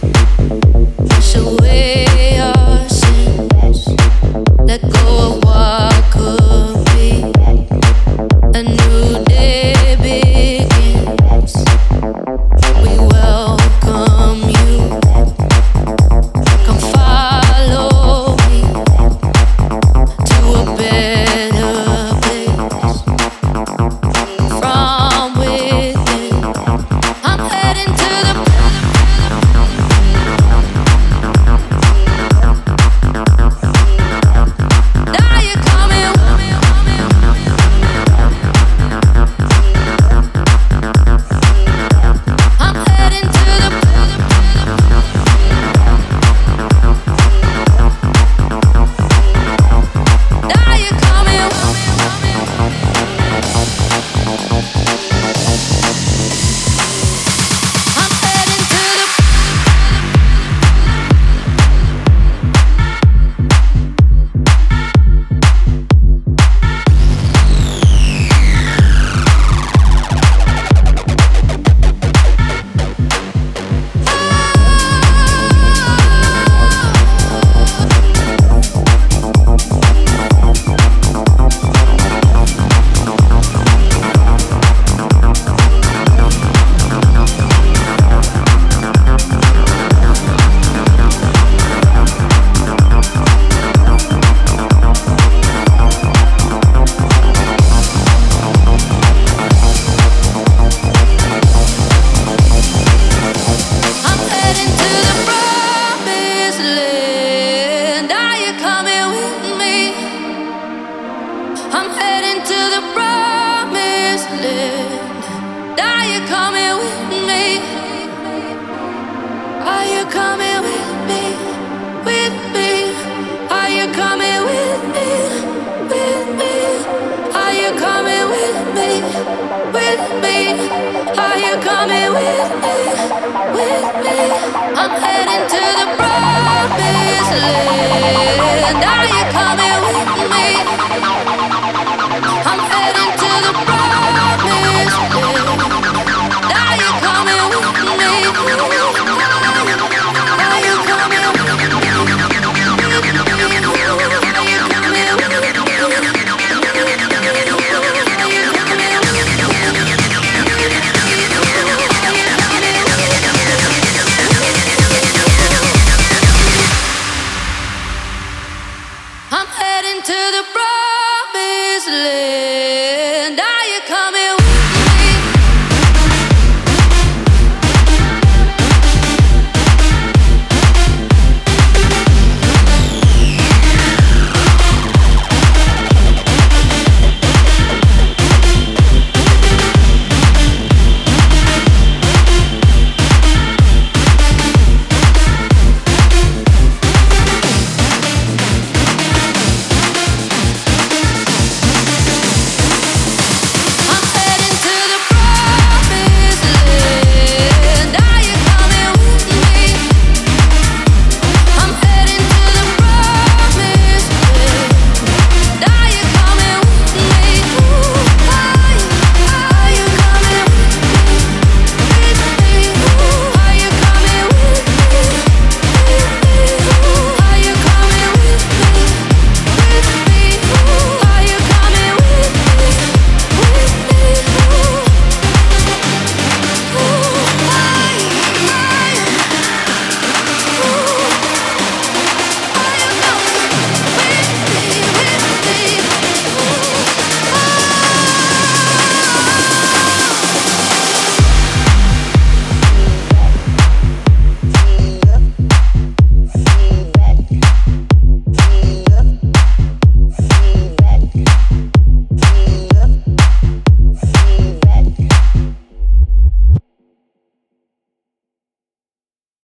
Wash away your sins. Let go of what could be. A new day begins. We welcome you. Come follow me to a better place. From within, I'm heading to the. Now you're coming. I'm heading to the. Now you're coming. I'm heading to the. I'm heading to the promised land. Are you coming with me? I'm heading to the promised land. Are you coming with me? Are you coming with me? With me? Are you coming with me? With me? Are you coming with me? With me? Are you coming with me? With me? I'm heading to the promised land. Are you coming with me?